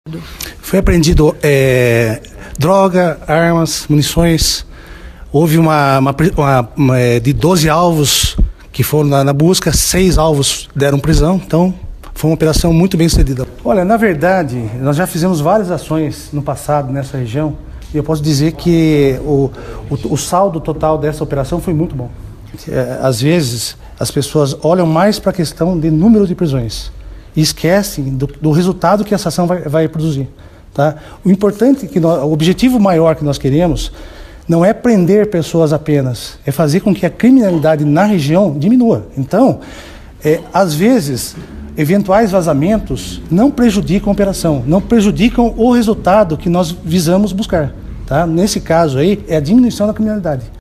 Foi apreendido droga, armas, munições. Houve de 12 alvos que foram na busca, 6 alvos deram prisão, então foi uma operação muito bem sucedida. Olha, na verdade, nós já fizemos várias ações no passado nessa região e eu posso dizer que o saldo total dessa operação foi muito bom. Às vezes, as pessoas olham mais para a questão de número de prisões e esquecem do resultado que essa ação vai produzir. Tá? O importante, o objetivo maior que nós queremos não é prender pessoas apenas, é fazer com que a criminalidade na região diminua. Então, às vezes, eventuais vazamentos não prejudicam a operação, não prejudicam o resultado que nós visamos buscar. Tá? Nesse caso aí, é a diminuição da criminalidade.